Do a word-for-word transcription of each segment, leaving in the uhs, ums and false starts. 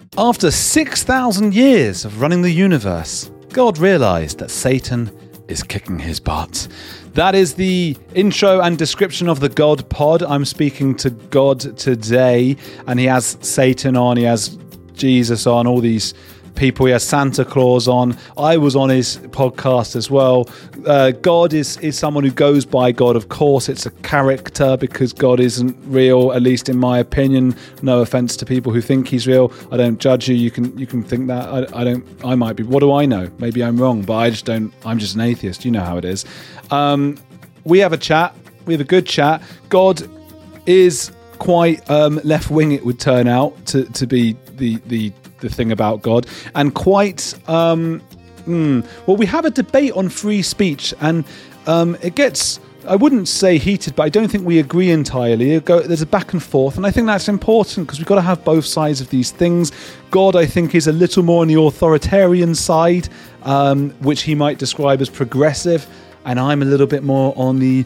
After six thousand years of running the universe, God realized that Satan is kicking his butt. That is the intro and description of the God Pod. I'm speaking to God today, and he has Satan on, he has Jesus on, all these people. He has Santa Claus on. I was on his podcast as well. Uh, God is, is someone who goes by God, of course. It's a character because God isn't real, at least in my opinion. No offense to people who think he's real. I don't judge you. You can you can think that. I, I don't. I might be. What do I know? Maybe I'm wrong, but I just don't. I'm just an atheist. You know how it is. Um, we have a chat. We have a good chat. God is quite um, left-wing, it would turn out to, to be the the the thing about God, and quite um mm, well, we have a debate on free speech, and um it gets, I wouldn't say heated, but I don't think we agree entirely. Go, there's a back and forth, and I think that's important because we've got to have both sides of these things. God, I think, is a little more on the authoritarian side, um, which he might describe as progressive, and I'm a little bit more on the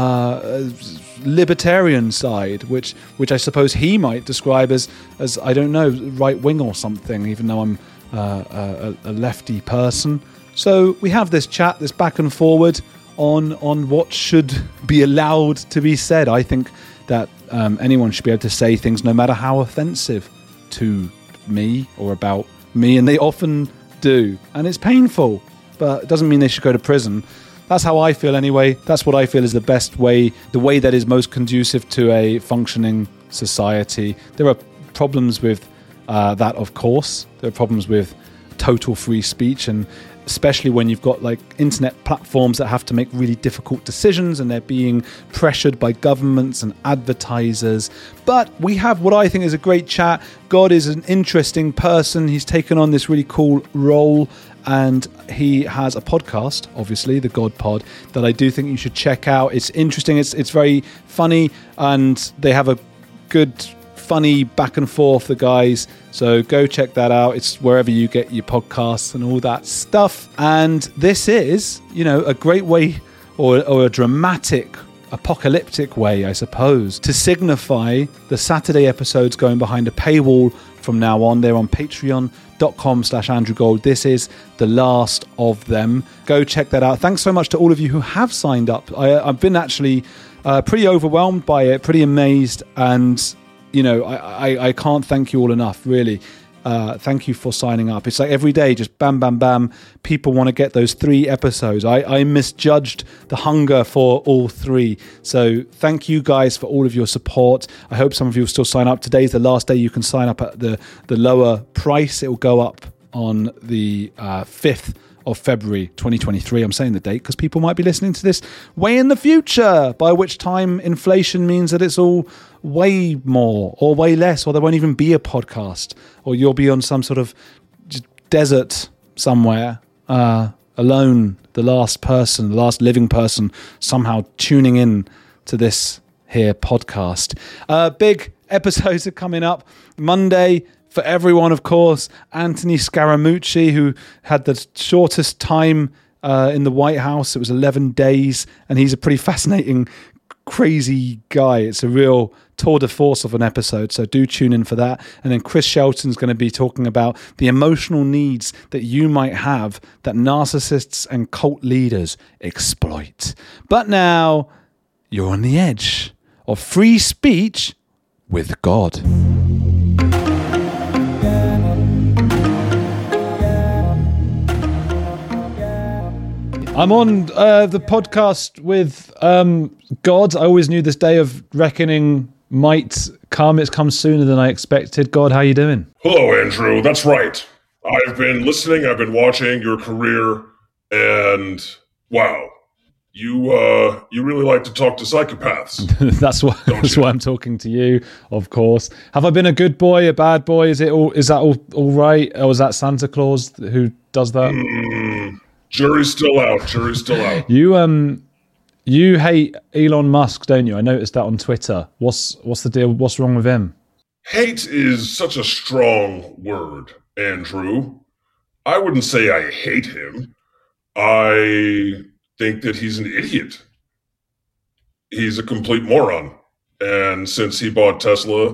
uh, libertarian side, which which I suppose he might describe as, as I don't know, right wing or something, even though I'm uh, a, a lefty person. So we have this chat, this back and forward on on what should be allowed to be said. I think that um, anyone should be able to say things no matter how offensive to me or about me, and they often do, and it's painful, but it doesn't mean they should go to prison. That's how I feel anyway. That's what I feel is the best way, the way that is most conducive to a functioning society. There are problems with uh, that, of course. There are problems with total free speech, and especially when you've got like internet platforms that have to make really difficult decisions and they're being pressured by governments and advertisers. But we have what I think is a great chat. God is an interesting person. He's taken on this really cool role, and he has a podcast, obviously, the God Pod, that I do think you should check out. It's interesting. It's it's very funny, and they have a good, funny back and forth, the guys. So go check that out. It's wherever you get your podcasts and all that stuff. And this is, you know, a great way, or, or a dramatic, apocalyptic way, I suppose, to signify the Saturday episodes going behind a paywall from now on. They're on patreon.com slash Andrew Gold. This is the last of them. Go check that out. Thanks so much to all of you who have signed up. I, I've been actually uh, pretty overwhelmed by it, pretty amazed, and you know, I, I, I can't thank you all enough, really. Uh, thank you for signing up. It's like every day, just bam, bam, bam. People want to get those three episodes. I, I misjudged the hunger for all three. So thank you guys for all of your support. I hope some of you will still sign up. Today's the last day you can sign up at the, the lower price. It will go up on the uh, fifth of February twenty twenty-three. I'm saying the date because people might be listening to this way in the future, by which time inflation means that it's all way more or way less, or there won't even be a podcast, or you'll be on some sort of desert somewhere, uh, alone, the last person, the last living person somehow tuning in to this here podcast. Uh, big episodes are coming up Monday. For everyone, of course, Anthony Scaramucci, who had the shortest time uh, in the White House. It was eleven days, and he's a pretty fascinating, crazy guy. It's a real tour de force of an episode, so do tune in for that. And then Chris Shelton's going to be talking about the emotional needs that you might have that narcissists and cult leaders exploit. But now, you're on the edge of free speech with God. I'm on uh, the podcast with um, God. I always knew this day of reckoning might come. It's come sooner than I expected. God, how you doing? Hello, Andrew. That's right. I've been listening. I've been watching your career, and wow, you uh, you really like to talk to psychopaths. that's why. That's you? why I'm talking to you, of course. Have I been a good boy, a bad boy? Is it all? Is that all, all right? Or is that Santa Claus who does that? Mm. Jury's still out. Jury's still out. You um, you hate Elon Musk, don't you? I noticed that on Twitter. What's what's the deal? What's wrong with him? Hate is such a strong word, Andrew. I wouldn't say I hate him. I think that he's an idiot. He's a complete moron. And since he bought Tesla,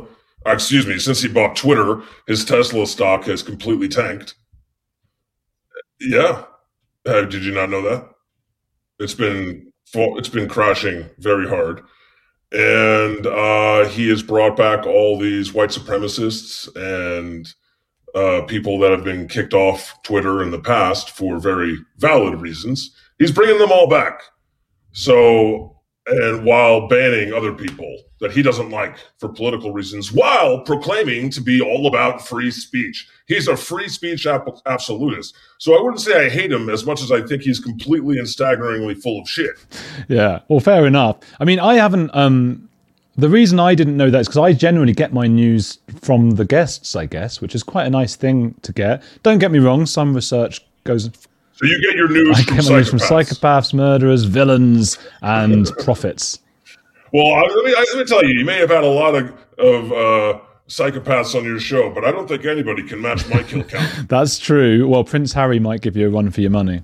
excuse me, since he bought Twitter, his Tesla stock has completely tanked. Yeah. Uh, did you not know that? It's been it's been crashing very hard. And uh, he has brought back all these white supremacists and uh, people that have been kicked off Twitter in the past for very valid reasons. He's bringing them all back. So, and while banning other people that he doesn't like for political reasons, while proclaiming to be all about free speech. He's a free speech ap- absolutist. So I wouldn't say I hate him as much as I think he's completely and staggeringly full of shit. Yeah, well, fair enough. I mean, I haven't... Um, the reason I didn't know that is because I generally get my news from the guests, I guess, which is quite a nice thing to get. Don't get me wrong, some research goes... So you get your news I from get my psychopaths. news from psychopaths, murderers, villains, and prophets. Well, I, let, me, I, let me tell you, you may have had a lot of, of uh, psychopaths on your show, but I don't think anybody can match my kill count. That's true. Well, Prince Harry might give you a run for your money.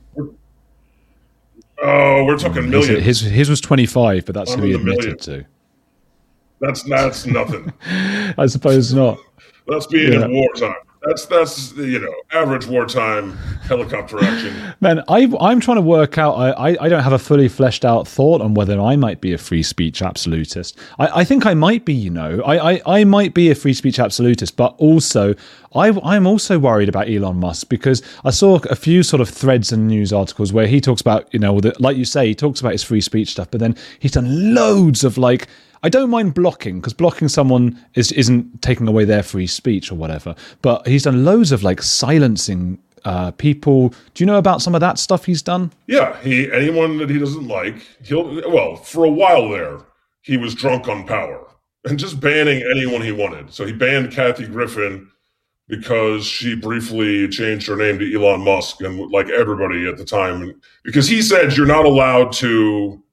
Oh, we're talking millions. His his was twenty-five, but that's I'm who he in the admitted millions. to. That's that's nothing. I suppose not. That's being Yeah. in wartime. That's that's you know average wartime helicopter action. Man, I, I'm trying to work out. I, I, I don't have a fully fleshed out thought on whether I might be a free speech absolutist. I, I think I might be. You know, I, I, I might be a free speech absolutist, but also I I'm also worried about Elon Musk because I saw a few sort of threads and news articles where he talks about you know the, like you say he talks about his free speech stuff, but then he's done loads of like. I don't mind blocking because blocking someone is, isn't taking away their free speech or whatever. But he's done loads of like silencing uh, people. Do you know about some of that stuff he's done? Yeah, he anyone that he doesn't like, he'll well for a while there he was drunk on power and just banning anyone he wanted. So he banned Kathy Griffin because she briefly changed her name to Elon Musk and like everybody at the time because he said you're not allowed to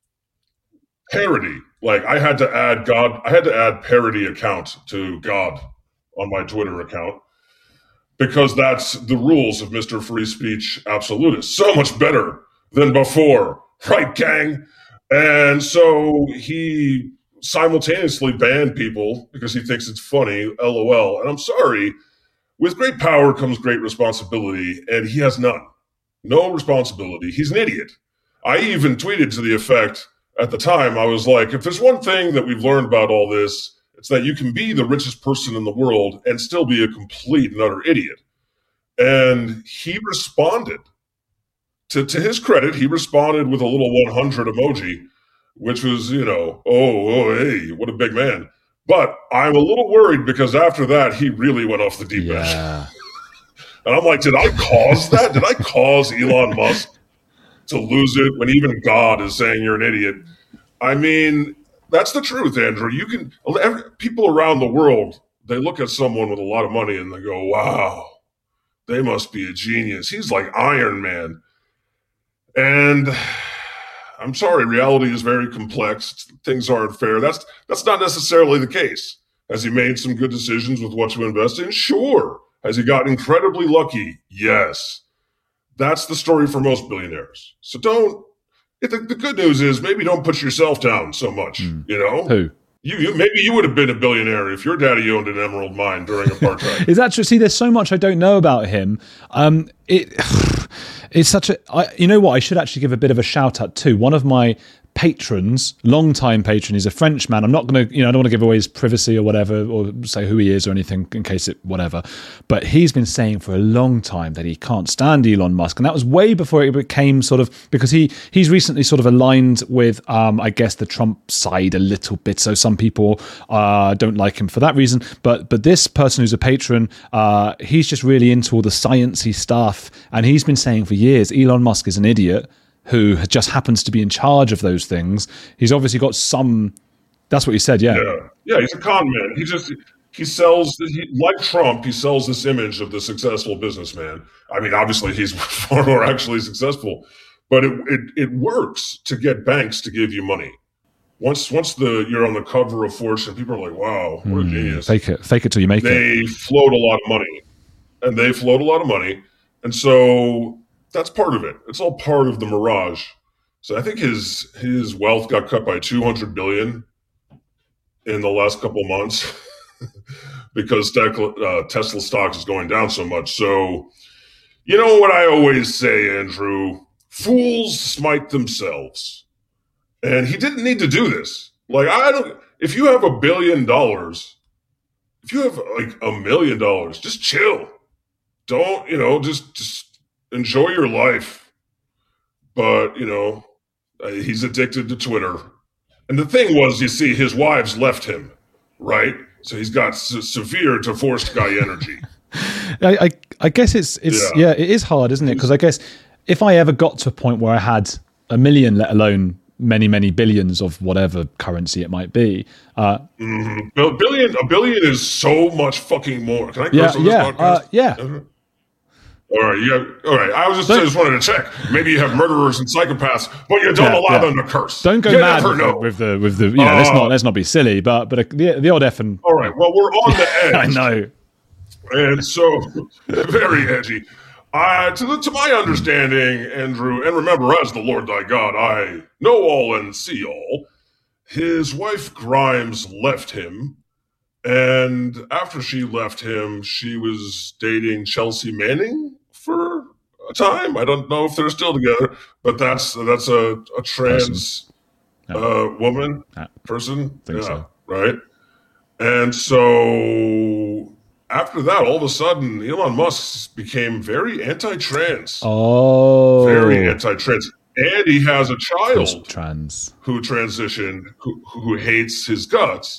parody. Like I had to add God, I had to add parody account to God on my Twitter account because that's the rules of Mister Free Speech Absolutist. So much better than before, right, gang? And so he simultaneously banned people because he thinks it's funny, LOL. And I'm sorry, with great power comes great responsibility, and he has none. No responsibility. He's an idiot. I even tweeted to the effect, at the time, I was like, if there's one thing that we've learned about all this, it's that you can be the richest person in the world and still be a complete and utter idiot. And he responded. To, to his credit, he responded with a little one hundred emoji, which was, you know, oh, oh, hey, what a big man. But I'm a little worried because after that, he really went off the deep end. Yeah. And I'm like, did I cause that? Did I cause Elon Musk to lose it when even God is saying you're an idiot? I mean, that's the truth, Andrew. You can every, people around the world, they look at someone with a lot of money and they go, wow, they must be a genius. He's like Iron Man. And I'm sorry, reality is very complex. Things aren't fair. That's that's not necessarily the case. Has he made some good decisions with what to invest in? Sure. Has he gotten incredibly lucky? Yes. That's the story for most billionaires. So don't, the, the good news is maybe don't put yourself down so much, mm. you know? Who? You, you maybe you would have been a billionaire if your daddy owned an emerald mine during apartheid. Is that true? See, there's so much I don't know about him. Um, it, it's such a, I, you know what? I should actually give a bit of a shout out to one of my patrons, long-time patron. He's a Frenchman. I'm not going to, you know, I don't want to give away his privacy or whatever, or say who he is or anything in case it, whatever. But he's been saying for a long time that he can't stand Elon Musk. And that was way before it became sort of, because he he's recently sort of aligned with, um, I guess, the Trump side a little bit. So some people uh, don't like him for that reason. But but this person who's a patron, uh, he's just really into all the sciencey stuff. And he's been saying for years, Elon Musk is an idiot who just happens to be in charge of those things. He's obviously got some, that's what he said, yeah. Yeah, yeah, he's a con man. He just, he sells, he, like Trump, he sells this image of the successful businessman. I mean, obviously he's far more actually successful, but it, it, it works to get banks to give you money. Once once the you're on the cover of Fortune, people are like, wow, what a genius. Fake it, fake it till you make they it. They float a lot of money, and they float a lot of money. And so that's part of it. It's all part of the mirage. So I think his his wealth got cut by two hundred billion in the last couple months. because Tesla, uh, Tesla stock is going down so much. So, you know what I always say, Andrew? Fools smite themselves. And he didn't need to do this. Like, I don't, if you have a billion dollars, if you have like a million dollars, just chill. Don't, you know, just, just enjoy your life. But, you know, uh, he's addicted to Twitter. And the thing was, you see, his wives left him, right? So he's got se- severe divorced guy energy. I, I, I guess it's, it's yeah. yeah, it is hard, isn't it? Because I guess if I ever got to a point where I had a million, let alone many, many billions of whatever currency it might be. Uh, mm-hmm. A billion, a billion is so much fucking more. Can I yeah, curse on yeah, this podcast? uh, yeah. All right, yeah, all right. I was just, I just wanted to check. Maybe you have murderers and psychopaths, but you don't yeah, allow yeah. them to curse. Don't go you mad never with, know. The, with the with the. You know, uh, let's not let's not be silly, but but a, the the odd effing. All right. Well, we're on the edge. I know. And so, very edgy. Uh, to, the, to my understanding, Andrew, and remember, as the Lord thy God, I know all and see all. His wife Grimes left him. And after she left him, she was dating Chelsea Manning for a time. I don't know if they're still together, but that's that's a, a trans no. uh, woman, no. person. Think yeah, so. Right? And so after that, all of a sudden, Elon Musk became very anti-trans. Oh. Very anti-trans. And he has a child trans. who transitioned, who, who hates his guts.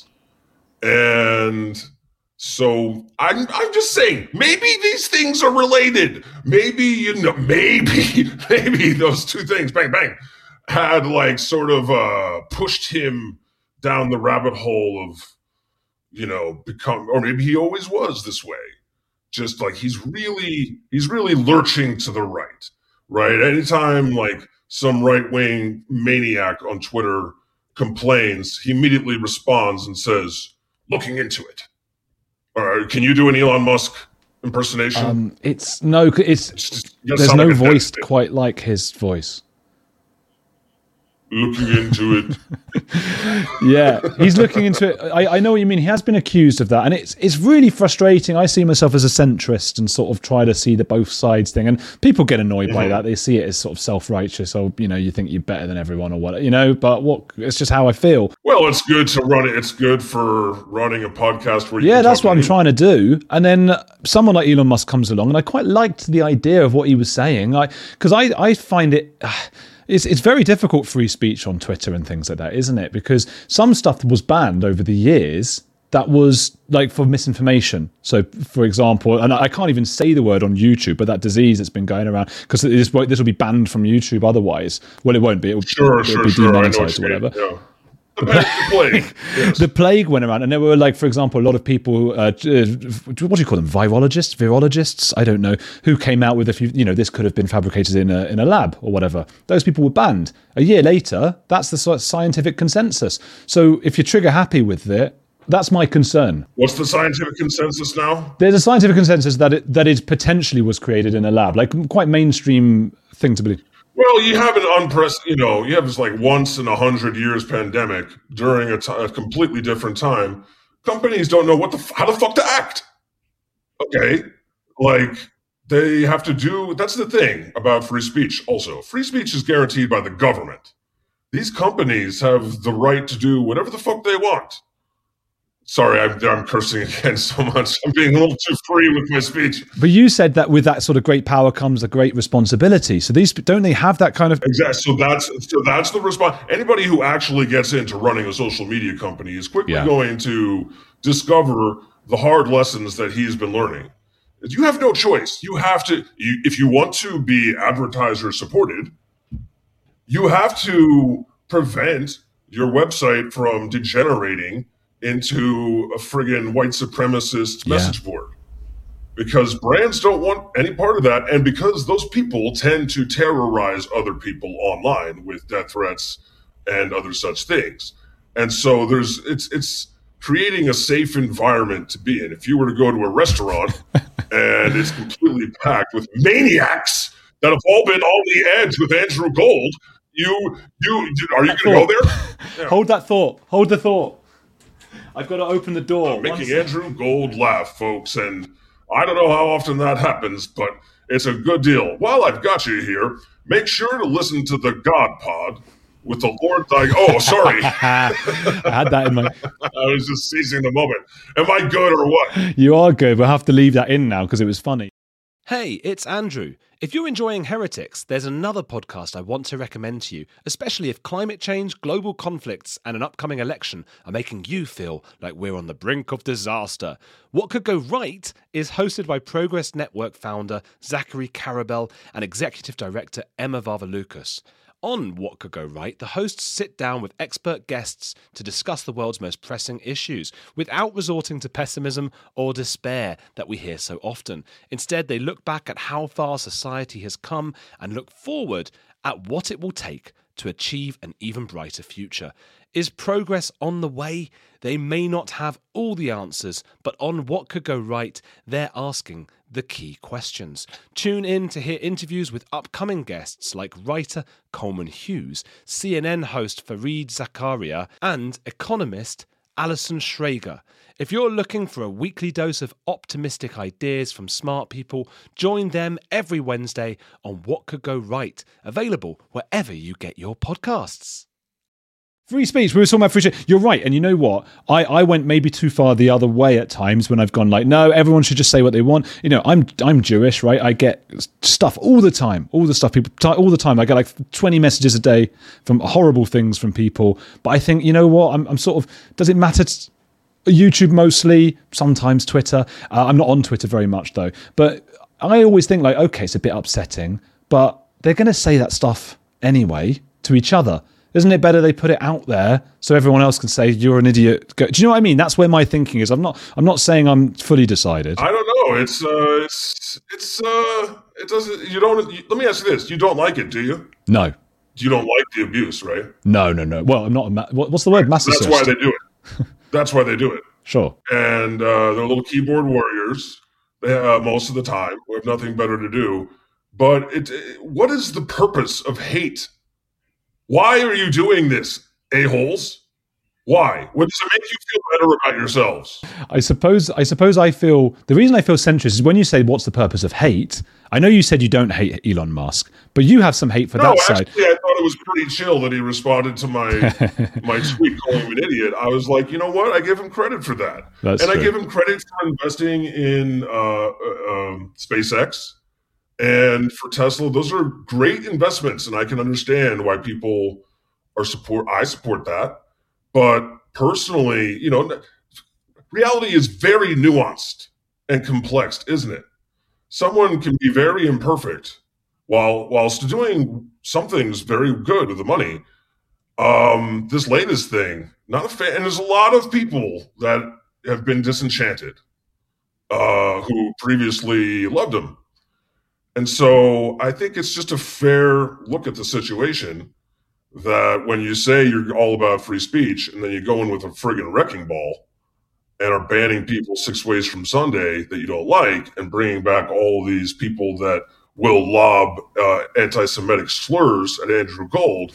And so I'm I'm just saying, maybe these things are related. Maybe, you know, maybe, maybe those two things, bang, bang, had like sort of uh, pushed him down the rabbit hole of, you know, become, or maybe he always was this way. Just like he's really, he's really lurching to the right, right? Anytime like some right-wing maniac on Twitter complains, he immediately responds and says, looking into it. All right, can you do an Elon Musk impersonation? Um, it's no, it's, it's just, there's no like voice quite like his voice. Looking into it. Yeah, he's looking into it. I, I know what you mean. He has been accused of that, and it's it's really frustrating. I see myself as a centrist and sort of try to see the both sides thing, and people get annoyed mm-hmm. by that. They see it as sort of self-righteous, or you know, you think you're better than everyone, or what, you know. But what? It's just how I feel. Well, it's good to run it. It's good for running a podcast where you yeah, can that's talk what I'm any- trying to do. And then someone like Elon Musk comes along, and I quite liked the idea of what he was saying. I because I I find it. Uh, It's it's very difficult free speech on Twitter and things like that, isn't it? Because some stuff was banned over the years that was like for misinformation. So, for example, and I can't even say the word on YouTube, but that disease that's been going around, because this this will be banned from YouTube otherwise. Well, it won't be. It'll, sure, it'll sure, be sure. demonetized or whatever. Yeah. The, the plague. Yes. The plague went around, and there were, like, for example, a lot of people, uh, what do you call them, virologists, virologists, I don't know, who came out with a few, you know, this could have been fabricated in a in a lab or whatever. Those people were banned. A year later, that's the sort of scientific consensus. So if you're trigger happy with it, that's my concern. What's the scientific consensus now? There's a scientific consensus that it that it potentially was created in a lab, like quite mainstream thing to believe. Well, you have an unprecedented, you know, you have this like once in a hundred years pandemic during a, t- a completely different time. Companies don't know what the f- how the fuck to act. Okay, like they have to do. That's the thing about free speech. Also, free speech is guaranteed by the government. These companies have the right to do whatever the fuck they want. Sorry, I'm, I'm cursing again so much. I'm being a little too free with my speech. But you said that with that sort of great power comes a great responsibility. So these don't they have that kind of exactly? So that's so that's the response. Anybody who actually gets into running a social media company is quickly yeah. going to discover the hard lessons that he's been learning. You have no choice. You have to, you, if you want to be advertiser supported, you have to prevent your website from degenerating into a friggin' white supremacist yeah. message board, because brands don't want any part of that, and because those people tend to terrorize other people online with death threats and other such things. And so there's it's it's creating a safe environment to be in. If you were to go to a restaurant and it's completely packed with maniacs that have all been on the edge with Andrew Gold, you you are you going to go there? Yeah. Hold that thought. Hold the thought. I've got to open the door. I'm making Andrew Gold laugh, folks, and I don't know how often that happens, but it's a good deal. While I've got you here, make sure to listen to the God Pod with the Lord thy... Oh, sorry. I had that in my... I was just seizing the moment. Am I good or what? You are good. We'll have to leave that in now because it was funny. Hey, it's Andrew. If you're enjoying Heretics, there's another podcast I want to recommend to you, especially if climate change, global conflicts, and an upcoming election are making you feel like we're on the brink of disaster. What Could Go Right is hosted by Progress Network founder Zachary Karabell and executive director Emma Varvaloucas. On What Could Go Right, the hosts sit down with expert guests to discuss the world's most pressing issues without resorting to pessimism or despair that we hear so often. Instead, they look back at how far society has come and look forward at what it will take to achieve an even brighter future. Is progress on the way? They may not have all the answers, but on What Could Go Right, they're asking the key questions. Tune in to hear interviews with upcoming guests like writer Coleman Hughes, C N N host Fareed Zakaria, and economist Alison Schrager. If you're looking for a weekly dose of optimistic ideas from smart people, join them every Wednesday on What Could Go Right, available wherever you get your podcasts. Free speech. We were talking about free speech. You're right. And you know what? I, I went maybe too far the other way at times when I've gone like, no, everyone should just say what they want. You know, I'm I'm Jewish, right? I get stuff all the time, all the stuff people, all the time. I get like twenty messages a day from horrible things from people. But I think, you know what? I'm, I'm sort of, does it matter? To, YouTube mostly, sometimes Twitter. Uh, I'm not on Twitter very much though. But I always think like, okay, it's a bit upsetting, but they're going to say that stuff anyway to each other. Isn't it better they put it out there so everyone else can say you're an idiot? Do you know what I mean? That's where my thinking is. I'm not. I'm not saying I'm fully decided. I don't know. It's. Uh, it's. It's. Uh, it doesn't. You don't. You, let me ask you this: you don't like it, do you? No. You don't like the abuse, right? No, no, no. Well, I'm not. A ma- what's the word? Masochist. That's why they do it. That's why they do it. Sure. And uh, they're little keyboard warriors. They, uh, most of the time, we have nothing better to do. But it, it. What is the purpose of hate? Why are you doing this, a-holes? Why? What does it make you feel better about yourselves? I suppose I suppose I feel the reason I feel centrist is when you say what's the purpose of hate. I know you said you don't hate Elon Musk, but you have some hate for no, that actually, side. I thought it was pretty chill that he responded to my my tweet calling him an idiot. I was like, you know what? I give him credit for that. That's and true. I give him credit for investing in uh, uh, um, SpaceX. And for Tesla, those are great investments, and I can understand why people are support. I support that, but personally, you know, reality is very nuanced and complex, isn't it? Someone can be very imperfect while whilst doing some things very good with the money. Um, this latest thing, not a fan, and there's a lot of people that have been disenchanted uh, who previously loved him. And so I think it's just a fair look at the situation that when you say you're all about free speech and then you go in with a friggin' wrecking ball and are banning people six ways from Sunday that you don't like and bringing back all these people that will lob uh, anti-Semitic slurs at Andrew Gold,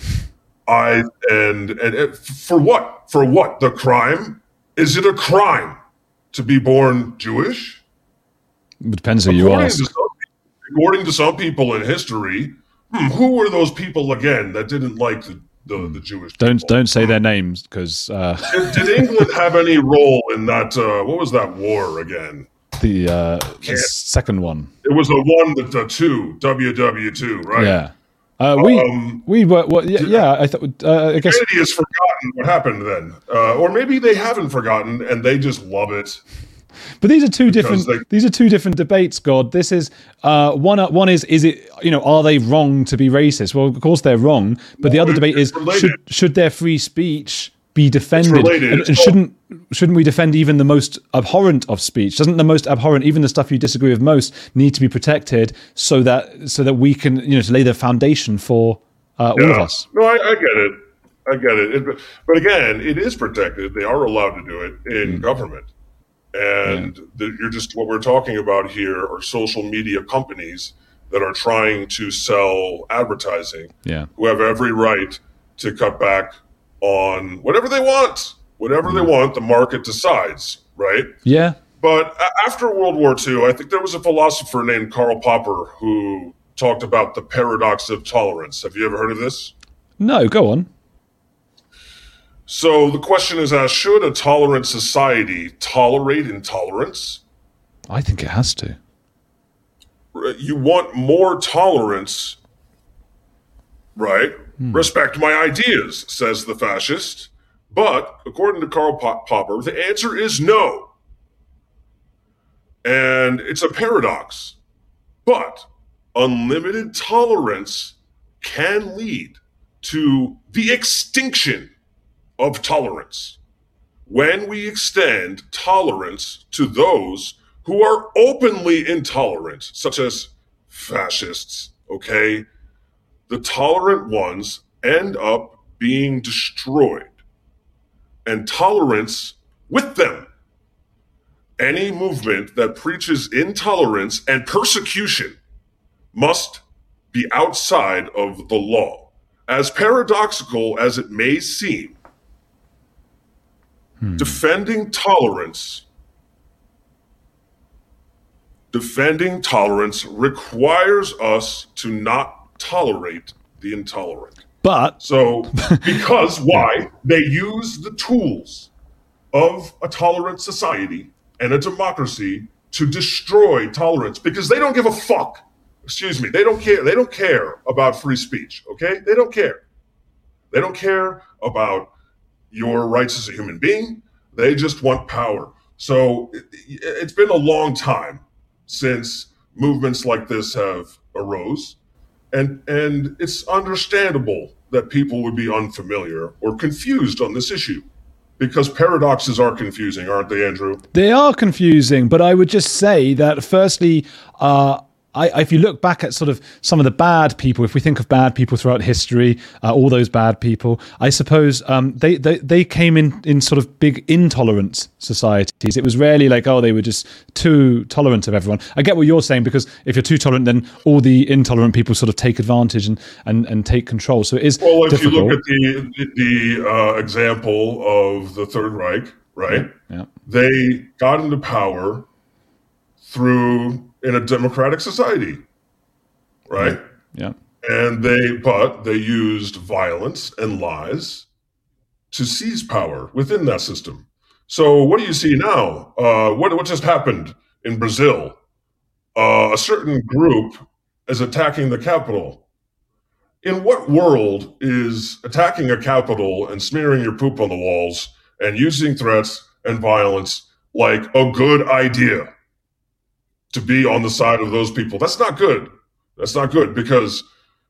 I and, and and for what? For what? The crime? Is it a crime to be born Jewish? It depends who you ask. According to some people in history, hmm, who were those people again that didn't like the, the, the Jewish people? Don't don't say their names because uh... did, did England have any role in that? Uh, what was that war again? The uh, second one. It was the one that the two W W two, right? Yeah. Uh, we um, we were well, yeah, yeah. I thought uh, I guess humanity has forgotten what happened then, uh, or maybe they haven't forgotten and they just love it. But these are two different. They, these are two different debates. God, this is uh, one. One is is it you know are they wrong to be racist? Well, of course they're wrong. But well, the other debate is related. should should their free speech be defended? And, and all, shouldn't shouldn't we defend even the most abhorrent of speech? Doesn't the most abhorrent, even the stuff you disagree with most, need to be protected so that so that we can you know to lay the foundation for uh, yeah. all of us? No, I, I get it. I get it. it. But again, it is protected. They are allowed to do it in mm. government. And yeah. the, you're just what we're talking about here are social media companies that are trying to sell advertising, yeah. who have every right to cut back on whatever they want, Whatever they want, the market decides, right? Yeah. But after World War Two, I think there was a philosopher named Karl Popper who talked about the paradox of tolerance. Have you ever heard of this? No, go on. So the question is asked, should a tolerant society tolerate intolerance? I think it has to. You want more tolerance, right? Hmm. Respect my ideas, says the fascist. But according to Karl Popper, the answer is no. And it's a paradox. But unlimited tolerance can lead to the extinction of tolerance when we extend tolerance to those who are openly intolerant, such as fascists, okay? The tolerant ones end up being destroyed, and tolerance with them. Any movement that preaches intolerance and persecution must be outside of the law. As paradoxical as it may seem, hmm. defending tolerance, defending tolerance requires us to not tolerate the intolerant. But so, because why? They use the tools of a tolerant society and a democracy to destroy tolerance because they don't give a fuck. Excuse me. They don't care. They don't care about free speech. Okay. They don't care. They don't care about your rights as a human being. They just want power. So it, it's been a long time since movements like this have arose. And and it's understandable that people would be unfamiliar or confused on this issue because paradoxes are confusing, aren't they, Andrew? They are confusing, but I would just say that firstly, uh, I, if you look back at sort of some of the bad people, if we think of bad people throughout history, uh, all those bad people, I suppose um, they, they they came in in sort of big intolerant societies. It was rarely like, oh, they were just too tolerant of everyone. I get what you're saying, because if you're too tolerant, then all the intolerant people sort of take advantage and and, and take control. So it is well, if difficult. you look at the the uh, example of the Third Reich, right? Yeah. Yeah. They got into power through in a democratic society, right? Yeah. And they, but they used violence and lies to seize power within that system. So what do you see now? Uh, what what just happened in Brazil? Uh, a certain group is attacking the capital. In what world is attacking a capital and smearing your poop on the walls and using threats and violence like a good idea? To be on the side of those people. That's not good. That's not good because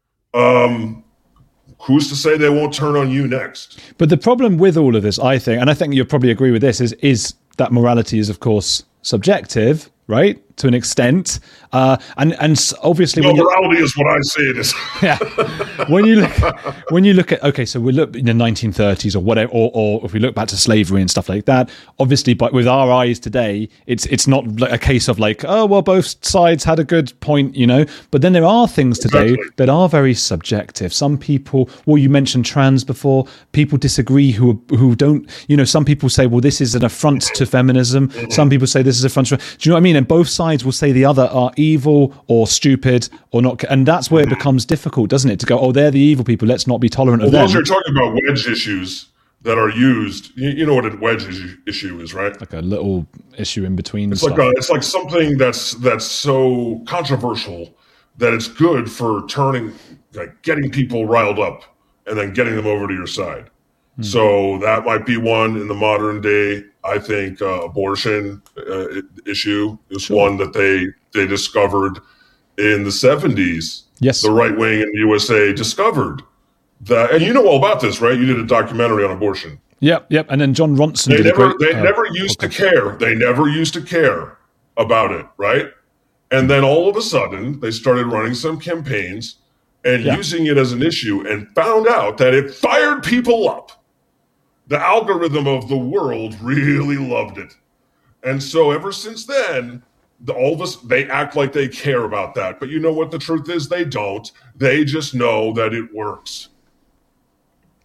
um, who's to say they won't turn on you next? But the problem with all of this, I think, and I think you'll probably agree with this, is is that morality is, of course, subjective, right? To an extent. Uh, and, and obviously... No, when morality is what I say it is. Yeah. When you look when you look at, okay, so we look in the nineteen thirties or whatever, or, or if we look back to slavery and stuff like that, obviously, but with our eyes today, it's it's not like a case of like, oh, well, both sides had a good point, you know, but then there are things today exactly. that are very subjective. Some people, well, you mentioned trans before, people disagree who who don't, you know, some people say, well, this is an affront to feminism. Mm-hmm. Some people say this is an affront to, do you know what I mean? And both sides will say the other are evil or stupid or not, and that's where it becomes difficult, doesn't it, to go, oh, they're the evil people, let's not be tolerant well, of them. Those are talking about wedge issues that are used. You, you know what a wedge issue is, right? Like a little issue in between. It's stuff. like a, it's like something that's that's so controversial that it's good for turning, like getting people riled up and then getting them over to your side. Hmm. So that might be one in the modern day. I think uh, abortion uh, issue is sure. one that they they discovered in the seventies. Yes, the right wing in the U S A discovered that, and you know all about this, right? You did a documentary on abortion. Yep, yep. And then John Ronson. They did never, a great, they uh, never used okay. to care. They never used to care about it, right? And then all of a sudden, they started running some campaigns and yeah. using it as an issue, and found out that it fired people up. The algorithm of the world really loved it, and so ever since then. The, all this, they act like they care about that. But you know what the truth is? They don't. They just know that it works.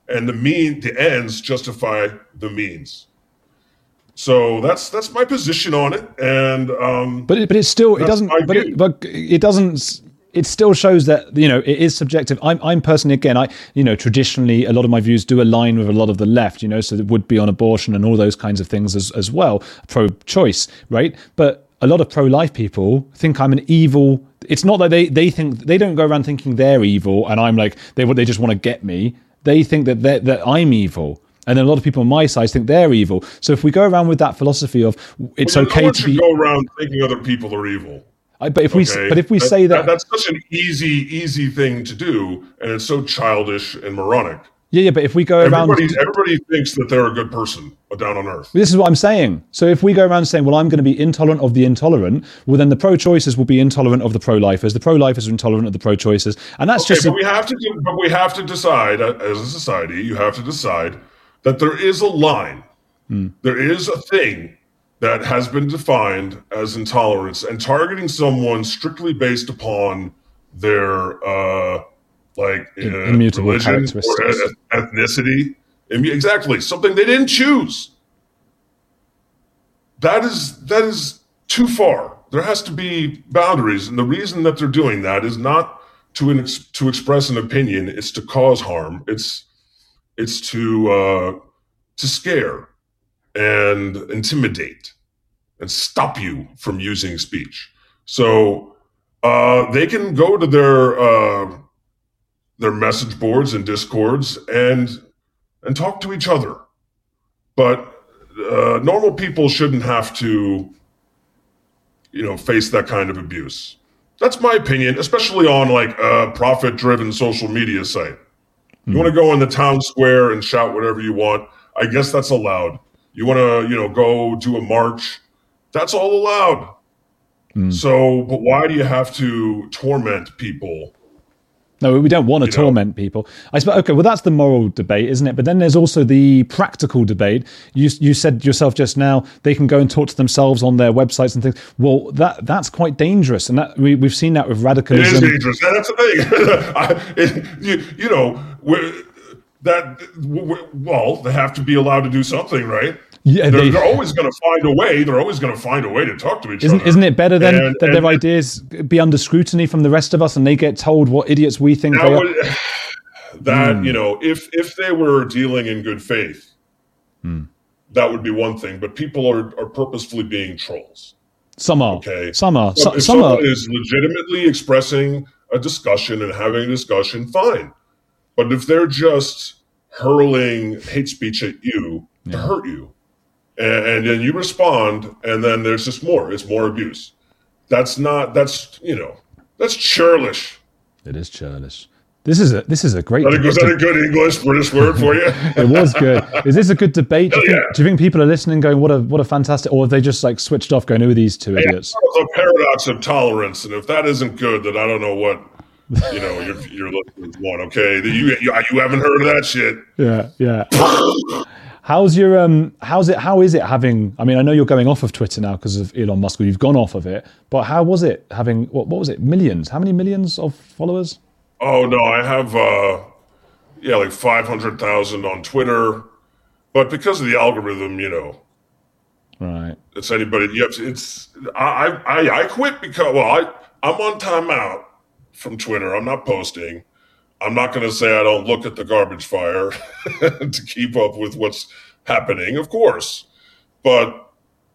and the mean, the ends justify the means. So that's that's my position on it, and um, but it, but it's still it doesn't but it, but it doesn't it still shows that, you know, it is subjective. I'm I'm personally, again, I you know traditionally a lot of my views do align with a lot of the left, you know, so it would be on abortion and all those kinds of things as as well, pro-choice, right? But a lot of pro-life people think I'm an evil. It's not that they they think they don't go around thinking they're evil, and I'm like they they just want to get me. They think that that I'm evil. And then a lot of people on my side think they're evil. So if we go around with that philosophy of it's well, okay no one to should be, go around thinking other people are evil. I, but if we, okay? but if we that, say that, that, that's such an easy, easy thing to do, and it's so childish and moronic. Yeah, yeah. But if we go everybody, around, everybody thinks that they're a good person down on earth. This is what I'm saying. So if we go around saying, well, I'm going to be intolerant of the intolerant, well, then the pro-choicers will be intolerant of the pro-lifers. The pro-lifers are intolerant of the pro-choicers, and that's okay, just. But a, we have to, do, but we have to decide as a society. You have to decide that there is a line. Hmm. There is a thing that has been defined as intolerance, and targeting someone strictly based upon their uh, like uh, immutable religion characteristics, or ethnicity, exactly something they didn't choose. That is that is too far. There has to be boundaries, and the reason that they're doing that is not to an ex- to express an opinion. It's to cause harm. It's it's to uh, to scare and intimidate and stop you from using speech. So uh, they can go to their uh, their message boards and discords and and talk to each other, but uh, normal people shouldn't have to, you know, face that kind of abuse. That's my opinion, especially on like a profit-driven social media site. You mm. want to go in the town square and shout whatever you want. I guess that's allowed. You want to, you know, go do a march. That's all allowed. Mm. So, but why do you have to torment people? No, we don't want to you torment know. people. I suppose, okay, well, that's the moral debate, isn't it? But then there's also the practical debate. You you said yourself just now, they can go and talk to themselves on their websites and things. Well, that that's quite dangerous. And that we, we've seen that with radicalism. It is dangerous. That's the thing. I, it, you, you know, that, well, they have to be allowed to do something, right? Yeah, they're, they, they're always going to find a way. They're always going to find a way to talk to each isn't, other. Isn't it better then and, that and, their ideas be under scrutiny from the rest of us and they get told what idiots we think they would, are? That, mm. you know, if if they were dealing in good faith, mm. that would be one thing. But people are, are purposefully being trolls. Some are. Okay. Some are. So, some if some someone are. is legitimately expressing a discussion and having a discussion, fine. But if they're just hurling hate speech at you yeah. to hurt you, and then you respond, and then there's just more. It's more abuse. That's not. That's you know. That's churlish. It is churlish. This is a this is a great. Is that a, is that a good English British word for you? It was good. Is this a good debate? Do you, think, yeah. do you think people are listening, going, "What a what a fantastic," or have they just like switched off, going, "Who are these two hey, idiots?" The paradox of tolerance, and if that isn't good, then I don't know what you know. You're you're looking for one. Okay, you, you you haven't heard of that shit. Yeah, yeah. How's your um? How's it? How is it having? I mean, I know you're going off of Twitter now because of Elon Musk. Or you've gone off of it, but how was it having? What, what was it? Millions? How many millions of followers? Oh no, I have uh, yeah, like five hundred thousand on Twitter, but because of the algorithm, you know, right? It's anybody. You have to, it's I I I quit because well, I I'm on timeout from Twitter. I'm not posting. I'm not going to say I don't look at the garbage fire to keep up with what's happening, of course. But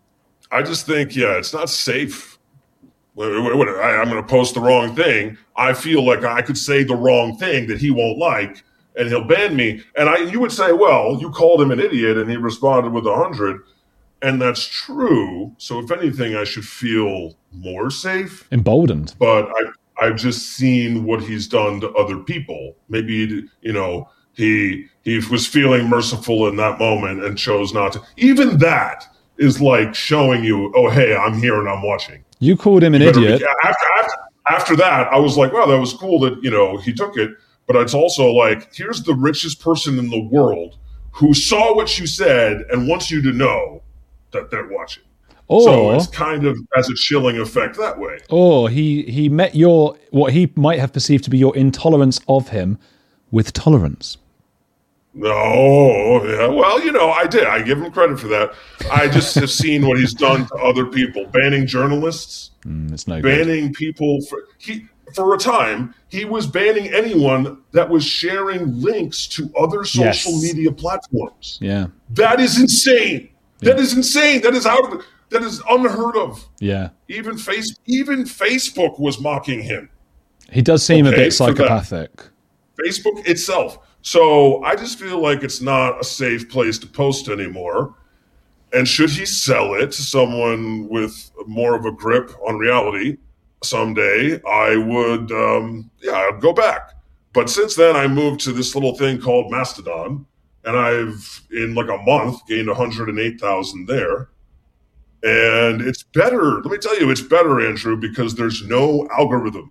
I just think, yeah, it's not safe. I'm going to post the wrong thing. I feel like I could say the wrong thing that he won't like, and he'll ban me. And I, you would say, well, you called him an idiot, and he responded with a hundred. And that's true. So if anything, I should feel more safe. Emboldened. But I... I've just seen what he's done to other people. Maybe, you know, he he was feeling merciful in that moment and chose not to. Even that is like showing you, oh, hey, I'm here and I'm watching. You called him an idiot. Be, after, after, after that, I was like, wow, that was cool that, you know, he took it. But it's also like, here's the richest person in the world who saw what you said and wants you to know that they're watching. Or, so it's kind of has a chilling effect that way. Or he, he met your, what he might have perceived to be your intolerance of him with tolerance. No, yeah. Well, you know, I did. I give him credit for that. I just have seen what he's done to other people, banning journalists, mm, it's no banning good. people. For, he, for a time, he was banning anyone that was sharing links to other social Yes. media platforms. Yeah. That is insane. Yeah. That is insane. That is out of the, that is unheard of. Yeah. Even face, even Facebook was mocking him. He does seem okay, a bit psychopathic. Facebook itself. So I just feel like it's not a safe place to post anymore. And should he sell it to someone with more of a grip on reality someday, I would, um, yeah, I'd go back. But since then, I moved to this little thing called Mastodon, and I've, in like a month, gained one hundred eight thousand there. And it's better. Let me tell you, it's better, Andrew, because there's no algorithm.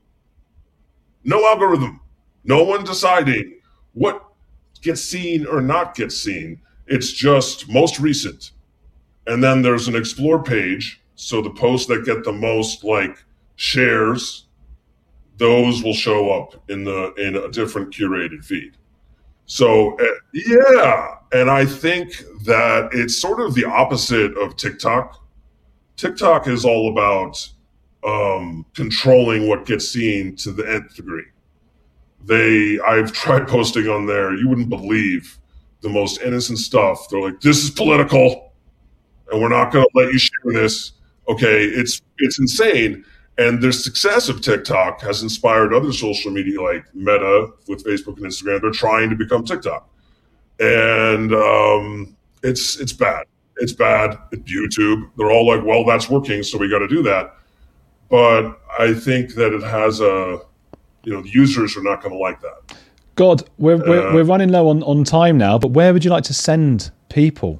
No algorithm. No one deciding what gets seen or not gets seen. It's just most recent. And then there's an explore page. So the posts that get the most like shares, those will show up in the in a different curated feed. So uh, yeah, and I think that it's sort of the opposite of TikTok. TikTok is all about um, controlling what gets seen to the nth degree. They, I've tried posting on there. You wouldn't believe the most innocent stuff. They're like, "This is political, and we're not going to let you share this." Okay, it's it's insane. And the success of TikTok has inspired other social media like Meta with Facebook and Instagram. They're trying to become TikTok, and um, it's it's bad. It's bad. It's YouTube. They're all like, "Well, that's working, so we got to do that." But I think that it has a You know, the users are not going to like that. God, we're, we're, uh, we're running low on, on time now, but where would you like to send people?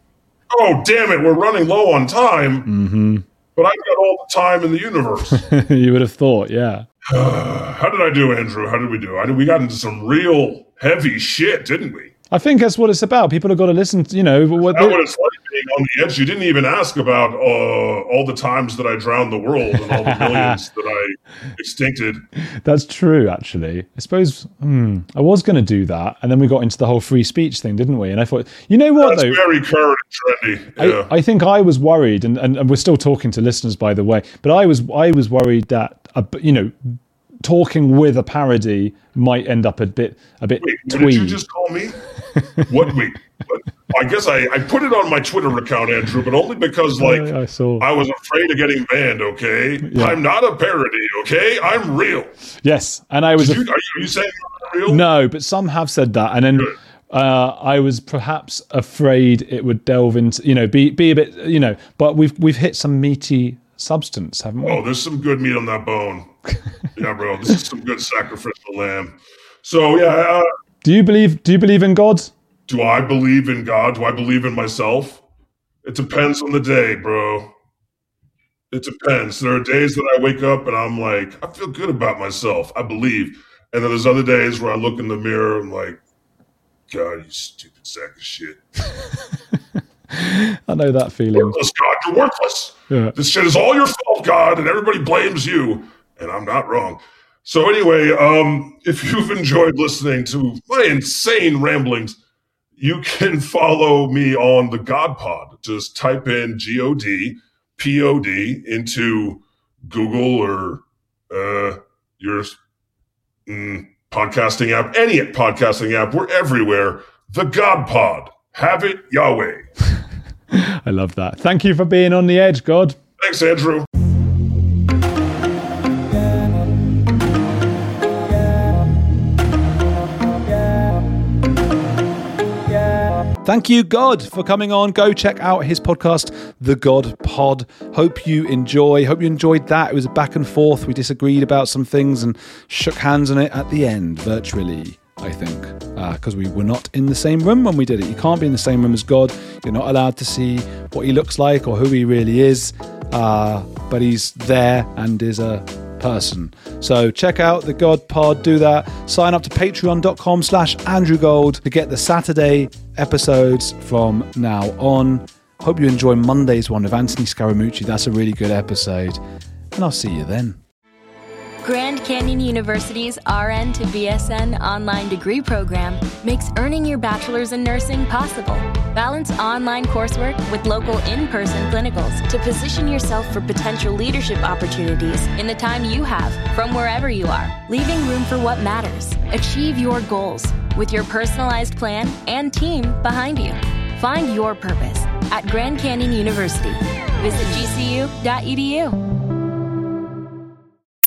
Oh, damn it. We're running low on time. Mm-hmm. But I've got all the time in the universe. You would have thought, yeah. Uh, how did I do, Andrew? How did we do? I did, we got into some real heavy shit, didn't we? I think that's what it's about. People have got to listen to, you know. What, That's what it's like being on the edge. You didn't even ask about uh, all the times that I drowned the world and all the millions that I extincted. That's true, actually. I suppose hmm, I was going to do that, and then we got into the whole free speech thing, didn't we? And I thought, you know what, That's though? very current and trendy. Yeah. I, I think I was worried, and, and, and we're still talking to listeners, by the way, but I was I was worried that, uh, you know, talking with a parody might end up a bit a bit Wait, what twee. did you just call me? What? Wait. What? I guess I, I put it on my Twitter account, Andrew, but only because like I, I saw. I was afraid of getting banned. Okay, Yeah. I'm not a parody. Okay, I'm real. Yes, and I was. Did a- you, are, you, are you saying you're not real? No, but some have said that, and then Good. uh, I was perhaps afraid it would delve into, you know, be be a bit, you know. But we've we've hit some meaty substance, haven't we? Oh, there's some good meat on that bone. Yeah, bro, this is some good sacrificial lamb. So yeah, uh, Do you believe? Do you believe in God? do I believe in God? Do I believe in myself? It depends on the day, bro. It depends. There are days that I wake up and I'm like, I feel good about myself. I believe. And then there's other days where I look in the mirror and I'm like, God, you stupid sack of shit. I know that feeling. Worthless, God. You're worthless. Yeah. This shit is all your fault, God, and everybody blames you. And I'm not wrong. So anyway, um, if you've enjoyed listening to my insane ramblings, you can follow me on the God Pod. Just type in G O D P O D into Google or uh, your mm, podcasting app, any podcasting app. We're everywhere. The God Pod. Have it, Yahweh. I love that. Thank you for being on the edge, God. Thanks, Andrew. Thank you, God, for coming on. Go check out his podcast, The God Pod. Hope you enjoy. Hope you enjoyed that. It was a back and forth. We disagreed about some things and shook hands on it at the end, virtually, I think, because uh, we were not in the same room when we did it. You can't be in the same room as God. You're not allowed to see what he looks like or who he really is, uh, but he's there and is a person. So check out the God Pod, do that. Sign up to patreon.com slash Andrew Gold to get the Saturday episodes from now on. Hope you enjoy Monday's one with Anthony Scaramucci. That's a really good episode. And I'll see you then. Grand Canyon University's R N to B S N online degree program makes earning your bachelor's in nursing possible. Balance online coursework with local in-person clinicals to position yourself for potential leadership opportunities in the time you have from wherever you are, leaving room for what matters. Achieve your goals with your personalized plan and team behind you. Find your purpose at Grand Canyon University. Visit G C U dot E D U.